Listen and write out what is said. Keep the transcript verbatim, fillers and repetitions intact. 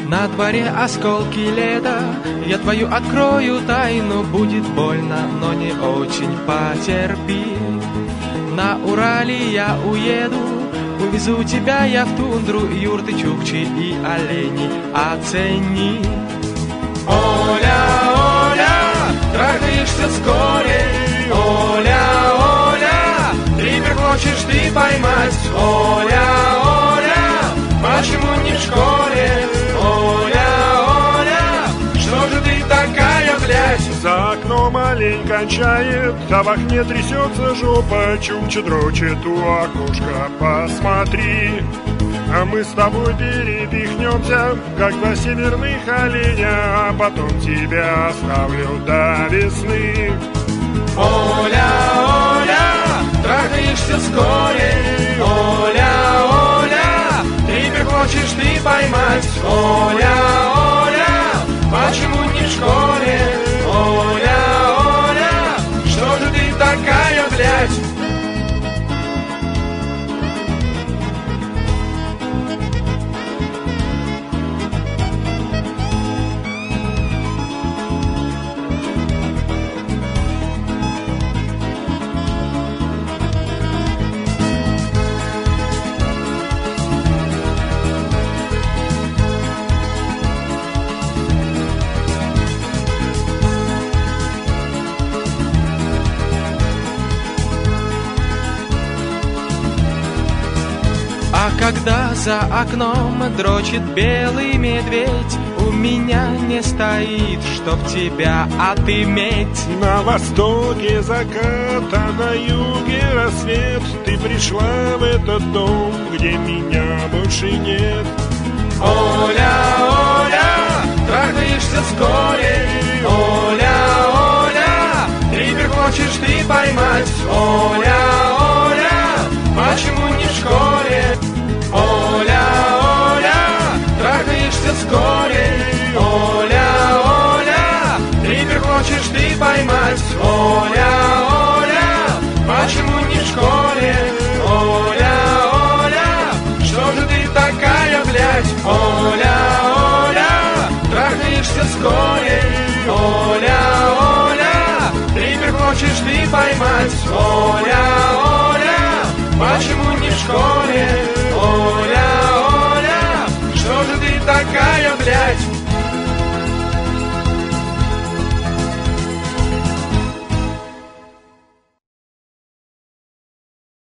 На дворе осколки лета, я твою открою тайну. Будет больно, но не очень, потерпи. На Урале я уеду, увезу тебя я в тундру, юрты, чукчи и оленей оцени. Оля, Оля, трахаешься вскоре. Оля, Оля, рипер хочешь ты поймать. Оля, Оля, почему не в школе? Оля, Оля, что же ты такая, блядь? За окном олень кончает, а в окне трясется жопа, чукча дрочит у окошка, посмотри. А мы с тобой перепихнемся, как два северных оленя, а потом тебя оставлю до весны. Оля, Оля, трахаешься вскоре. Оля, Оля, рипер хочешь ты поймать. Оля, Оля, почему не в школе? Оля, Оля, что же ты такая, блядь? А когда за окном дрочит белый медведь, у меня не стоит, чтоб тебя отыметь. На востоке закат, а на юге рассвет. Ты пришла в этот дом, где меня больше нет. Оля, Оля, трахаешься вскоре. Оля, Оля, рипер хочешь ты поймать. Оля, Оля, почему не в школе? Оля, Оля, трахаешься вскоре. Оля, Оля, рипер хочешь ты поймать. Оля, Оля, почему не в школе? Оля, Оля, что же ты такая, блядь? Оля, Оля, трахаешься вскоре. Оля, Оля, рипер хочешь ты поймать. Оля, Оля, почему не в школе? Оля, Оля, что же ты такая,